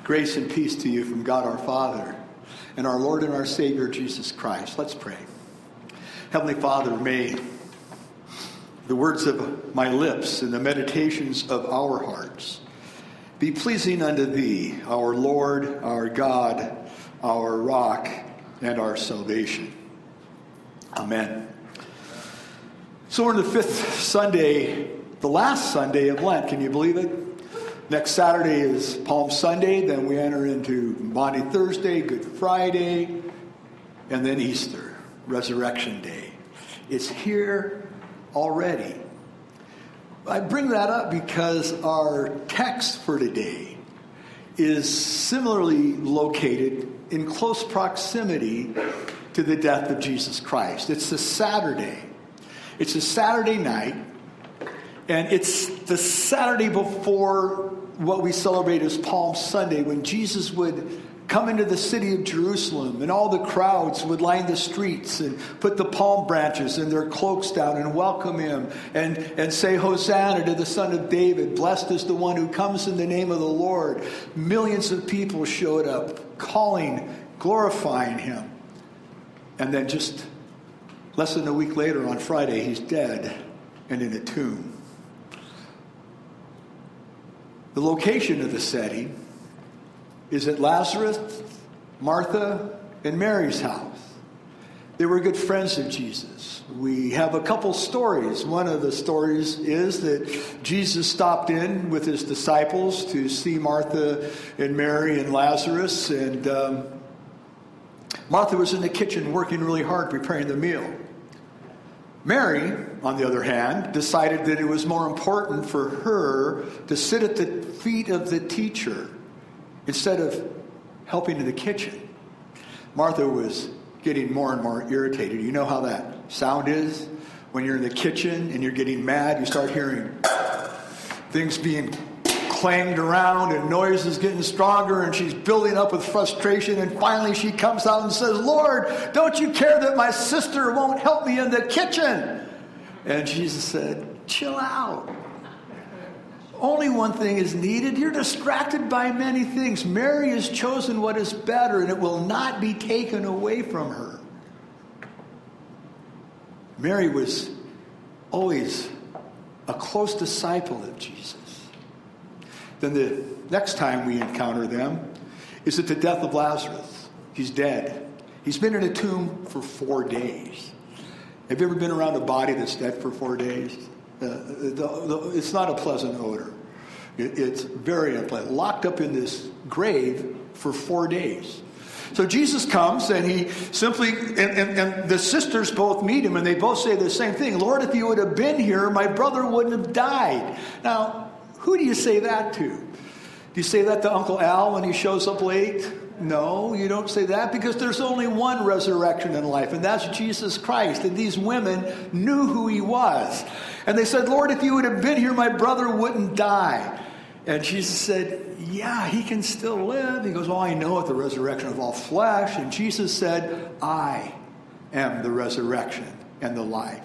Grace and peace to you from God our Father and our Lord and our Savior Jesus Christ. Let's pray. Heavenly Father, may the words of my lips and the meditations of our hearts be pleasing unto Thee, our Lord, our God, our rock, and our salvation. Amen. So we're in the fifth Sunday, the last Sunday of Lent. Can you believe it? Next Saturday is Palm Sunday. Then we enter into Maundy Thursday, Good Friday, and then Easter, Resurrection Day. It's here already. I bring that up because our text for today is similarly located in close proximity to the death of Jesus Christ. It's a Saturday. It's a Saturday night, and it's the Saturday before what we celebrate as Palm Sunday, when Jesus would come into the city of Jerusalem, and all the crowds would line the streets and put the palm branches and their cloaks down and welcome him and say, Hosanna to the Son of David. Blessed is the one who comes in the name of the Lord. Millions of people showed up, calling, glorifying him. And then just less than a week later, on Friday, he's dead and in a tomb. The location of the setting is at Lazarus, Martha, and Mary's house. They were good friends of Jesus. We have a couple stories. One of the stories is that Jesus stopped in with his disciples to see Martha and Mary and Lazarus, and Martha was in the kitchen working really hard preparing the meal. Mary, on the other hand, decided that it was more important for her to sit at the feet of the teacher instead of helping in the kitchen. Martha was getting more and more irritated. You know how that sound is? When you're in the kitchen and you're getting mad, you start hearing things being clanged around and noises getting stronger, and she's building up with frustration, and finally she comes out and says, Lord, don't you care that my sister won't help me in the kitchen? And Jesus said, chill out. Only one thing is needed. You're distracted by many things. Mary has chosen what is better, and it will not be taken away from her. Mary was always a close disciple of Jesus. Then the next time we encounter them is at the death of Lazarus. He's dead. He's been in a tomb for 4 days. Have you ever been around a body that's dead for 4 days? It's not a pleasant odor. It's very unpleasant. Locked up in this grave for 4 days. So Jesus comes, and he simply, and the sisters both meet him, and they both say the same thing. Lord, if you would have been here, my brother wouldn't have died. Now, who do you say that to? Do you say that to Uncle Al when he shows up late? No, you don't say that, because there's only one resurrection in life, and that's Jesus Christ. And these women knew who he was. And they said, Lord, if you would have been here, my brother wouldn't die. And Jesus said, yeah, he can still live. He goes, I know at the resurrection of all flesh. And Jesus said, I am the resurrection and the life.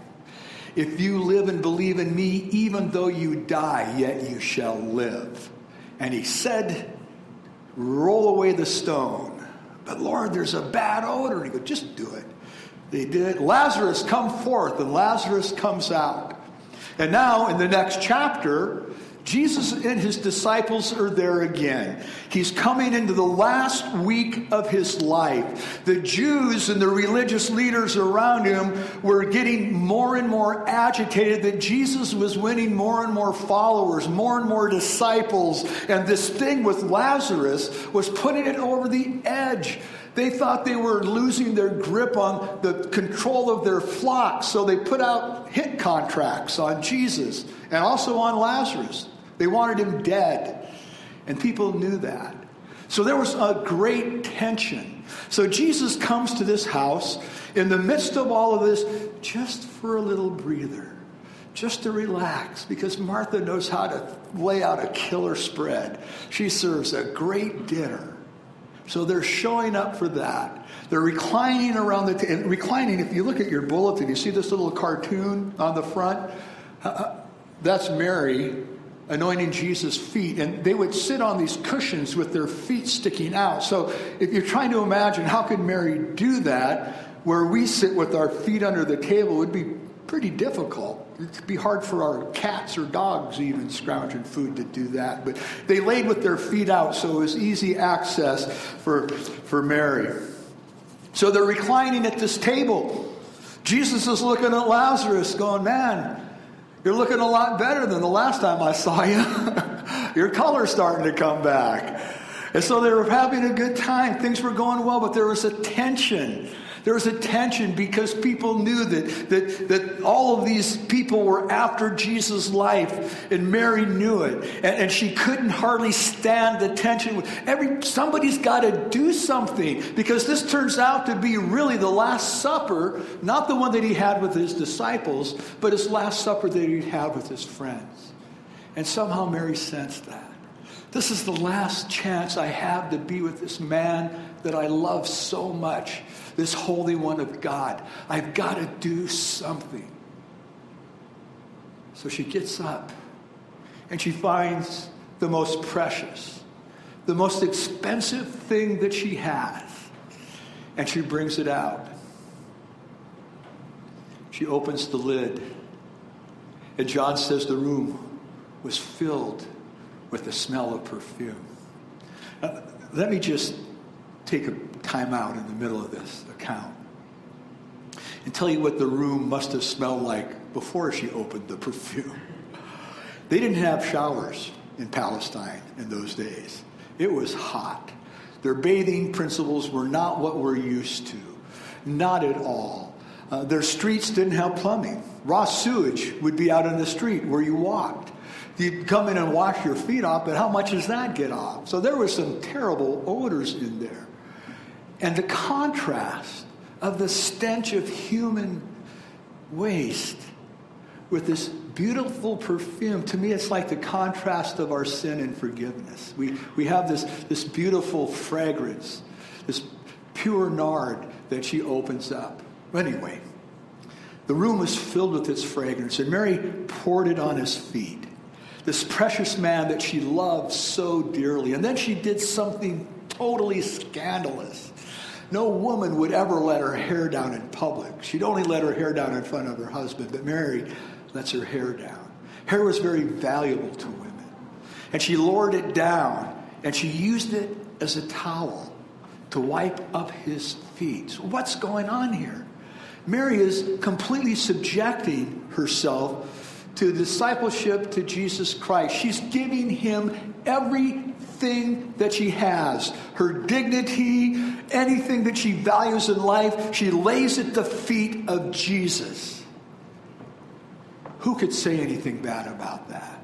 If you live and believe in me, even though you die, yet you shall live. And he said, roll away the stone. But Lord, there's a bad odor. And he goes, just do it. They did. Lazarus, come forth. And Lazarus comes out. And now in the next chapter, Jesus and his disciples are there again. He's coming into the last week of his life. The Jews and the religious leaders around him were getting more and more agitated that Jesus was winning more and more followers, more and more disciples. And this thing with Lazarus was putting it over the edge. They thought they were losing their grip on the control of their flock, so they put out hit contracts on Jesus and also on Lazarus. They wanted him dead, and people knew that. So there was a great tension. So Jesus comes to this house in the midst of all of this just for a little breather, just to relax, because Martha knows how to lay out a killer spread. She serves a great dinner. So they're showing up for that. They're reclining around the table. Reclining, if you look at your bulletin, you see this little cartoon on the front? That's Mary anointing Jesus' feet. And they would sit on these cushions with their feet sticking out. So if you're trying to imagine how could Mary do that, where we sit with our feet under the table, it would be pretty difficult. It'd be hard for our cats or dogs even scrounging food to do that. But they laid with their feet out, so it was easy access for Mary. So they're reclining at this table. Jesus is looking at Lazarus going, man, you're looking a lot better than the last time I saw you. Your color's starting to come back. And so they were having a good time. Things were going well, but there was a tension. There was a tension because people knew that all of these people were after Jesus' life, and Mary knew it. And she couldn't hardly stand the tension. Somebody's got to do something, because this turns out to be really the Last Supper, not the one that he had with his disciples, but his Last Supper that he'd had with his friends. And somehow Mary sensed that. This is the last chance I have to be with this man that I love so much, this Holy One of God. I've got to do something. So she gets up and she finds the most precious, the most expensive thing that she has, and she brings it out. She opens the lid, and John says the room was filled with the smell of perfume. Let me just take a time out in the middle of this account and tell you what the room must have smelled like before she opened the perfume. They didn't have showers in Palestine in those days. It was hot. Their bathing principles were not what we're used to. Not at all. Their streets didn't have plumbing. Raw sewage would be out in the street where you walked. You'd come in and wash your feet off, but how much does that get off? So there were some terrible odors in there. And the contrast of the stench of human waste with this beautiful perfume, to me it's like the contrast of our sin and forgiveness. We have this beautiful fragrance, this pure nard that she opens up. Anyway, the room was filled with its fragrance, and Mary poured it on his feet. This precious man that she loved so dearly. And then she did something totally scandalous. No woman would ever let her hair down in public. She'd only let her hair down in front of her husband, but Mary lets her hair down. Hair was very valuable to women. And she lowered it down, and she used it as a towel to wipe up his feet. So what's going on here? Mary is completely subjecting herself to discipleship to Jesus Christ. She's giving him everything that she has. Her dignity, anything that she values in life, she lays at the feet of Jesus. Who could say anything bad about that?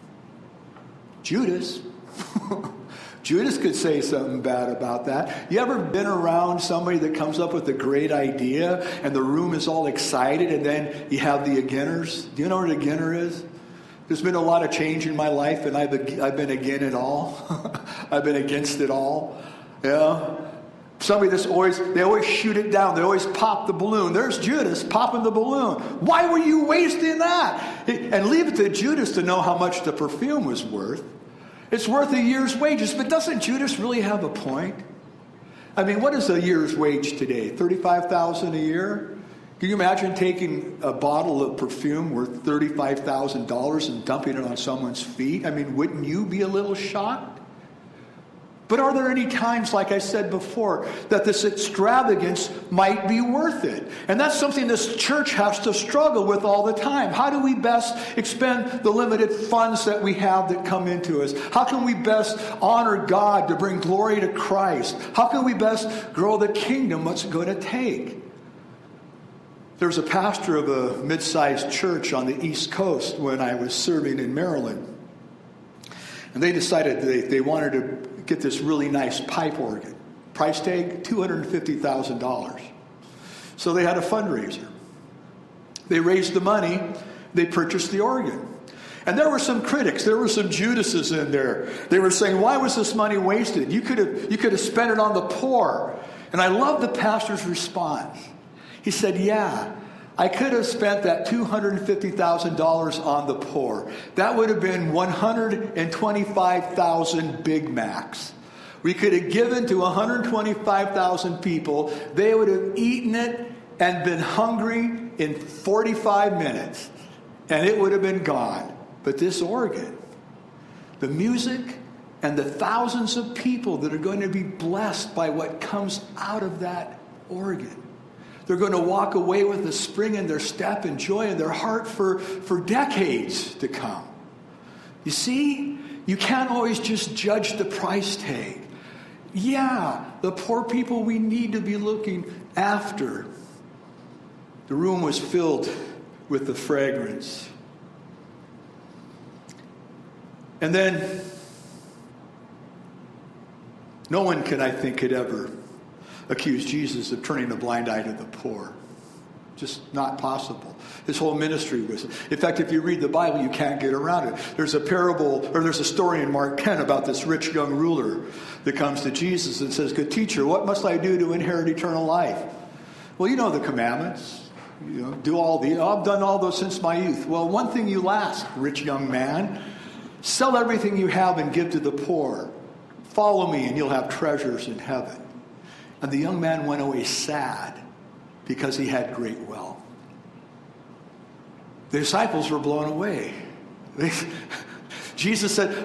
Judas. Judas could say something bad about that. You ever been around somebody that comes up with a great idea and the room is all excited, and then you have the againers? Do you know what an againer is? There's been a lot of change in my life, and I've been again it all. I've been against it all. Yeah. Somebody they always shoot it down. They always pop the balloon. There's Judas popping the balloon. Why were you wasting that? And leave it to Judas to know how much the perfume was worth. It's worth a year's wages, but doesn't Judas really have a point? I mean, what is a year's wage today? $35,000 a year? Can you imagine taking a bottle of perfume worth $35,000 and dumping it on someone's feet? I mean, wouldn't you be a little shocked? But are there any times, like I said before, that this extravagance might be worth it? And that's something this church has to struggle with all the time. How do we best expend the limited funds that we have that come into us? How can we best honor God to bring glory to Christ? How can we best grow the kingdom? What's it going to take? There's a pastor of a mid-sized church on the East Coast when I was serving in Maryland. And they decided they wanted to get this really nice pipe organ. Price tag, $250,000. So they had a fundraiser. They raised the money. They purchased the organ. And there were some critics. There were some Judases in there. They were saying, why was this money wasted? You could have spent it on the poor. And I love the pastor's response. He said, yeah, I could have spent that $250,000 on the poor. That would have been 125,000 Big Macs. We could have given to 125,000 people. They would have eaten it and been hungry in 45 minutes. And it would have been gone. But this organ, the music, and the thousands of people that are going to be blessed by what comes out of that organ. They're going to walk away with a spring in their step and joy in their heart for decades to come. You see, you can't always just judge the price tag. Yeah, the poor people we need to be looking after. The room was filled with the fragrance. And then, no one could ever accuse Jesus of turning a blind eye to the poor. Just not possible. His whole ministry was. In fact, if you read the Bible, you can't get around it. There's a parable, or there's a story in Mark 10 about this rich young ruler that comes to Jesus and says, "Good teacher, what must I do to inherit eternal life?" Well, you know the commandments. I've done all those since my youth. Well, one thing you lack, rich young man. Sell everything you have and give to the poor. Follow me and you'll have treasures in heaven. And the young man went away sad because he had great wealth. The disciples were blown away. Jesus said,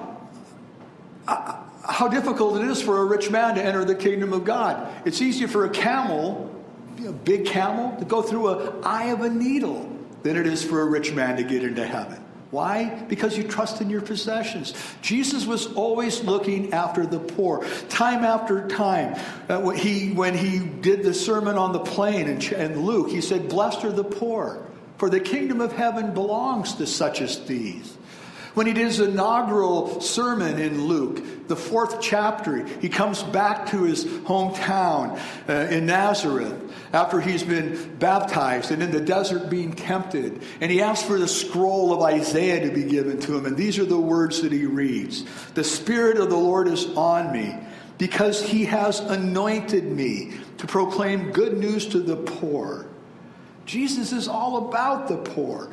how difficult it is for a rich man to enter the kingdom of God. It's easier for a camel, a big camel, to go through an eye of a needle than it is for a rich man to get into heaven. Why? Because you trust in your possessions. Jesus was always looking after the poor. Time after time, when he did the sermon on the plain in Luke, he said, "Blessed are the poor, for the kingdom of heaven belongs to such as these." When he did his inaugural sermon in Luke, the 4th chapter, he comes back to his hometown in Nazareth after he's been baptized and in the desert being tempted. And he asks for the scroll of Isaiah to be given to him. And these are the words that he reads. "The Spirit of the Lord is on me, because he has anointed me to proclaim good news to the poor." Jesus is all about the poor.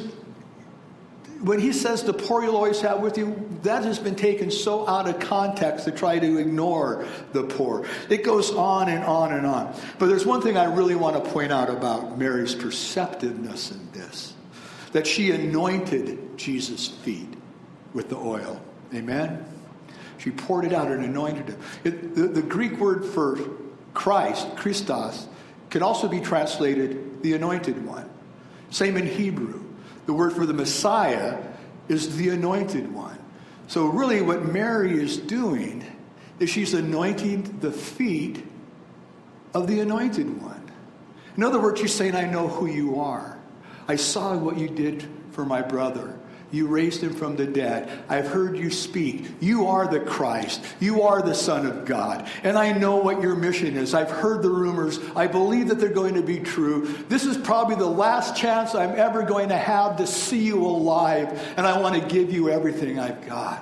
When he says the poor you'll always have with you, that has been taken so out of context to try to ignore the poor. It goes on and on and on. But there's one thing I really want to point out about Mary's perceptiveness in this, that she anointed Jesus' feet with the oil. Amen? She poured it out and anointed him. The Greek word for Christ, Christos, can also be translated the anointed one. Same in Hebrew. The word for the Messiah is the anointed one. So really what Mary is doing is she's anointing the feet of the anointed one. In other words, she's saying, "I know who you are. I saw what you did for my brother. You raised him from the dead. I've heard you speak. You are the Christ. You are the Son of God. And I know what your mission is. I've heard the rumors. I believe that they're going to be true. This is probably the last chance I'm ever going to have to see you alive. And I want to give you everything I've got."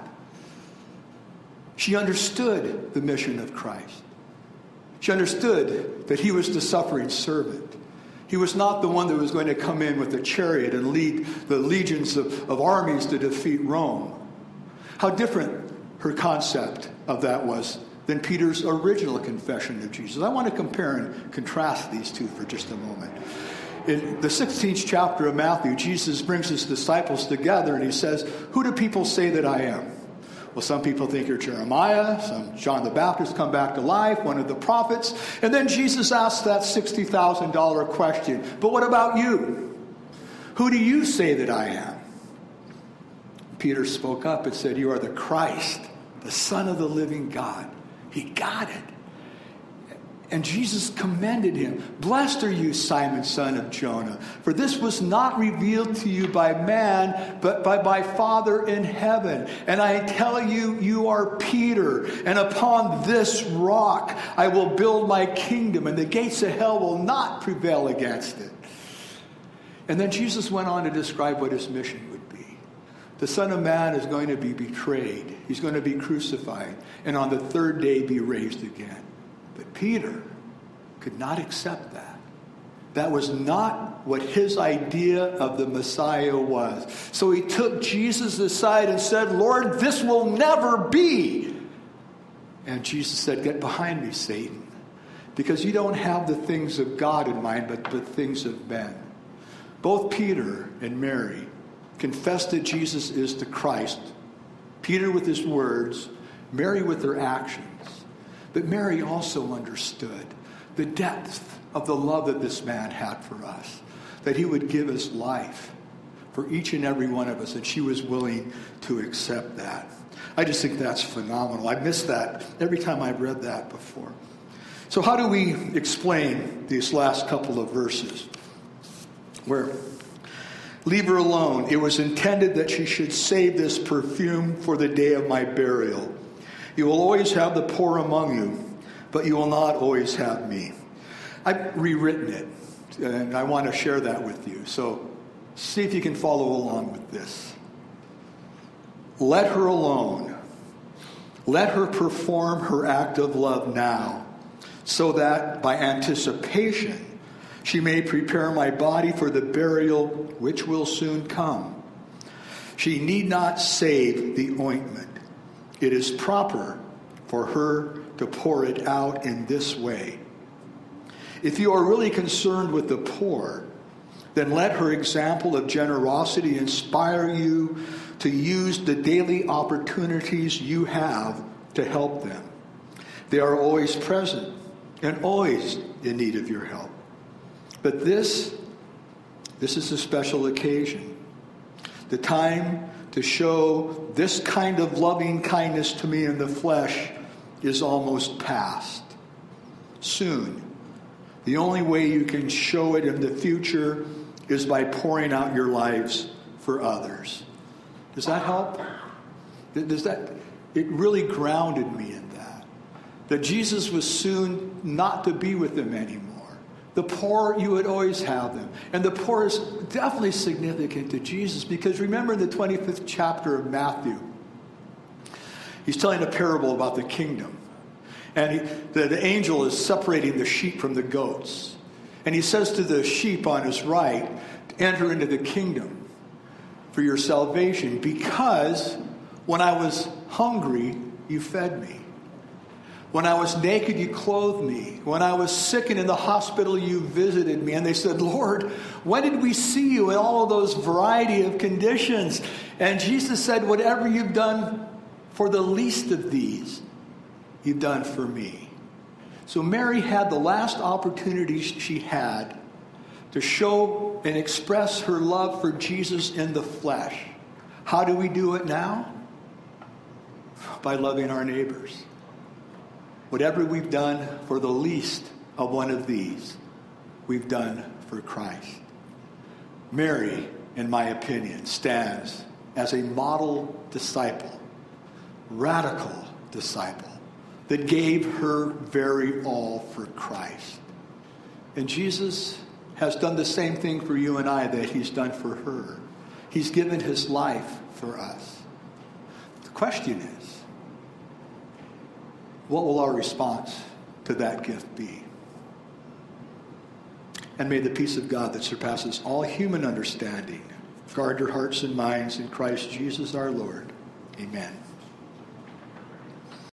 She understood the mission of Christ. She understood that he was the suffering servant. He was not the one that was going to come in with a chariot and lead the legions of armies to defeat Rome. How different her concept of that was than Peter's original confession of Jesus. I want to compare and contrast these two for just a moment. In the 16th chapter of Matthew, Jesus brings his disciples together and he says, "Who do people say that I am?" Well, some people think you're Jeremiah, some John the Baptist come back to life, one of the prophets. And then Jesus asks that $60,000 question, "But what about you? Who do you say that I am?" Peter spoke up and said, "You are the Christ, the Son of the living God." He got it. And Jesus commended him. "Blessed are you, Simon, son of Jonah, for this was not revealed to you by man, but by my Father in heaven. And I tell you, you are Peter, and upon this rock I will build my kingdom, and the gates of hell will not prevail against it." And then Jesus went on to describe what his mission would be. The Son of Man is going to be betrayed. He's going to be crucified, and on the 3rd day be raised again. But Peter could not accept that. that was not what his idea of the Messiah was. So he took Jesus aside and said, Lord, this will never be. And Jesus said, get behind me, Satan, because you don't have the things of God in mind, but the things of men. Both Peter and Mary confessed that Jesus is the Christ. Peter with his words, Mary with her actions. But Mary also understood the depth of the love that this man had for us, that he would give his life for each and every one of us, and she was willing to accept that. I just think that's phenomenal. I miss that every time I've read that before. So how do we explain these last couple of verses? Where, leave her alone. It was intended that she should save this perfume for the day of my burial. You will always have the poor among you, but you will not always have me. I've rewritten it, and I want to share that with you. So see if you can follow along with this. Let her alone. Let her perform her act of love now, so that by anticipation she may prepare my body for the burial which will soon come. She need not save the ointment. It is proper for her to pour it out in this way. If you are really concerned with the poor, then let her example of generosity inspire you to use the daily opportunities you have to help them. They are always present and always in need of your help. But this is a special occasion. The time to show this kind of loving kindness to me in the flesh is almost past. Soon, the only way you can show it in the future is by pouring out your lives for others. Does that help? It really grounded me in that Jesus was soon not to be with them anymore. The poor, you would always have them. And the poor is definitely significant to Jesus, because remember in the 25th chapter of Matthew, he's telling a parable about the kingdom. And the angel is separating the sheep from the goats. And he says to the sheep on his right, enter into the kingdom for your salvation, because when I was hungry, you fed me. When I was naked, you clothed me. When I was sick and in the hospital, you visited me. And they said, Lord, when did we see you in all of those variety of conditions? And Jesus said, whatever you've done for the least of these, you've done for me. So Mary had the last opportunity she had to show and express her love for Jesus in the flesh. How do we do it now? By loving our neighbors. Whatever we've done for the least of one of these, we've done for Christ. Mary, in my opinion, stands as a model disciple, radical disciple, that gave her very all for Christ. And Jesus has done the same thing for you and I that he's done for her. He's given his life for us. The question is, what will our response to that gift be? And may the peace of God that surpasses all human understanding guard your hearts and minds in Christ Jesus our Lord. Amen.